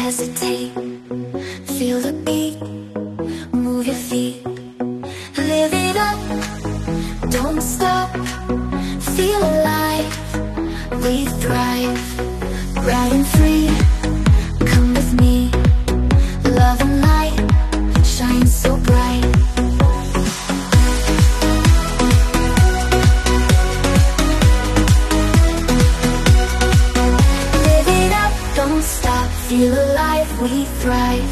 hesitate. Feel the beat, move your feet. Live it up, don't stop. Feel alive, we thrive. Bright and free, come with me. Love and light shine so bright. Live it up, don't stop. Feel alive, we thrive.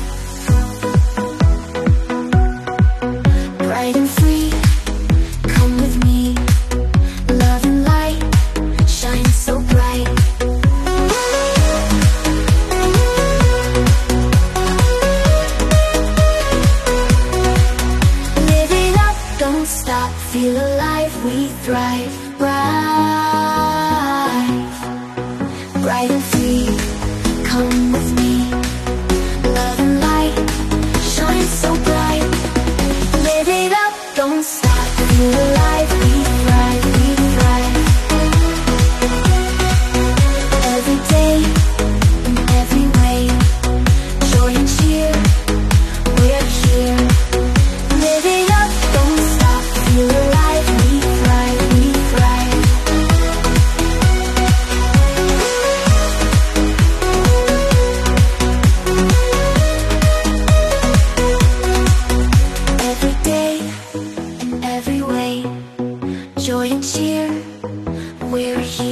Bright and free, come with me. Love and light shine so bright. Live it up, don't stop. Feel alive, we thrive. Bright and free, come with me. Love and light shine so bright. Live it up, don't stop. Feel alive, we thrive, we thrive. Every day, in every way, joy and cheer, we're here. Live it up, don't stop. Feel alive, we thrive, we thrive. Every day, in every way, joy and cheer, we're here.